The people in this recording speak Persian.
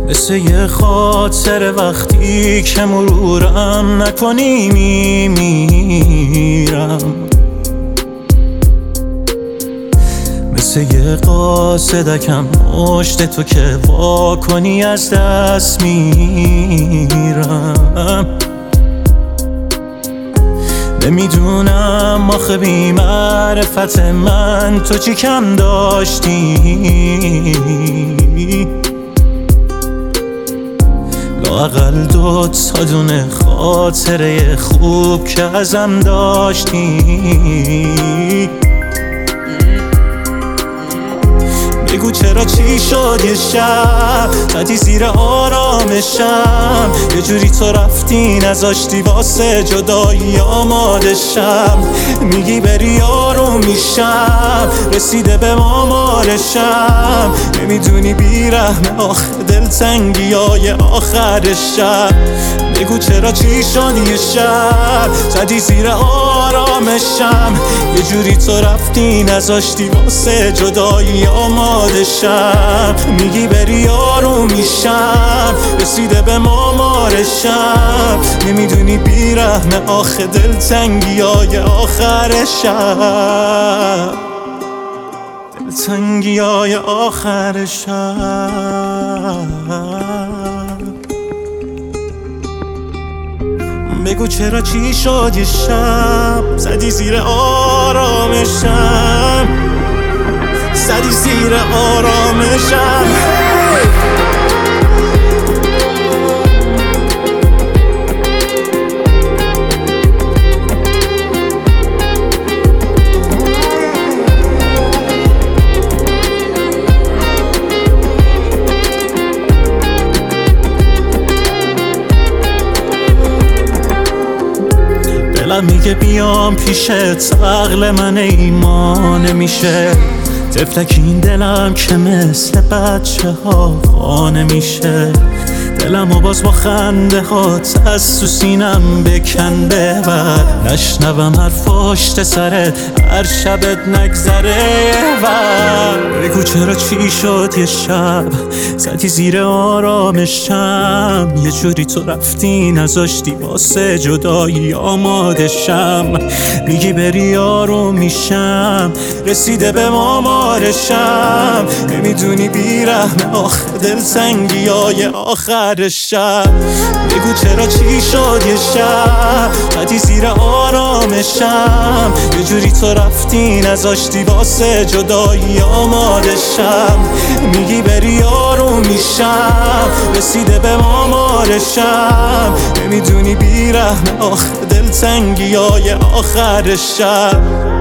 مثل یه خاطر وقتی که مرورم نکنی میمیرم، مثل یه قاصدکم مشت تو که وا کنی از دست میرم. نمیدونم آخه بی معرفت من تو چی کم داشتی، لااقل 2 تا دونه خاطره خوب که ازم داشتی. بگو چرا چی شد یه شب زدی زیر آرامشم، یه جوری تو رفتی نذاشتی واسه جدایی آمادشم. میگی بری آروم میشم، رسیده به آمارشم، نمیدونی بیرحم آخه دلتنگی های آخر شب. بگو چرا چی شد یه شب زدی زیر آرامشم، یه جوری تو رفتی نذاشتی واسه جدایی آمادشم. میگی بری آروم میشم، رسیده به آمارشم، نمیدونی بیرحم آخه دلتنگی های آخر شب، دلتنگی های آخر شب. بگو چرا چی شد یه شب زدی زیر آرامشم، زدی زیر آرامشم. دلم میگه بیام پیشت، عقل من ایمان نمیشه. طفلک این دلم که مثل بچه ها خانه میشه. دلمو باز با خنده هات از تو سینم بکن ببر، نشنوم حرف پشت سرت هر شبت نگذره ور. بگو چرا چی شد یه شب زدی زیر آرامشم، یه جوری تو رفتی نذاشتی واسه جدایی آمادشم. میگی بری آروم میشم، رسیده به آمارشم، نمیدونی بیرحم آخه دلتنگی های آخر شب. بگو چرا چی شد یه شب زدی زیر آرامشم، یه جوری تو رفتی نذاشتی واسه جدایی آمادشم. میگی بری آروم میشم، رسیده به آمارشم، نمیدونی بیرحم آخه دلتنگی های آخر شب.